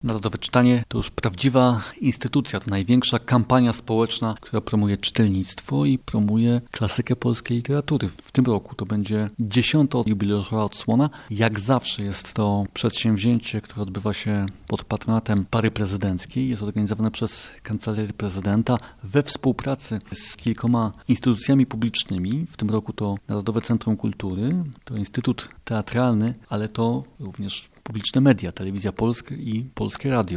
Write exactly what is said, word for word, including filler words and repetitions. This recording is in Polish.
Narodowe Czytanie to już prawdziwa instytucja, to największa kampania społeczna, która promuje czytelnictwo i promuje klasykę polskiej literatury. W tym roku to będzie dziesiąta jubileuszowa odsłona. Jak zawsze jest to przedsięwzięcie, które odbywa się pod patronatem pary prezydenckiej. Jest organizowane przez Kancelarię Prezydenta we współpracy z kilkoma instytucjami publicznymi. W tym roku to Narodowe Centrum Kultury, to Instytut Teatralny, ale to również publiczne media, Telewizja Polska i Polskie Radio.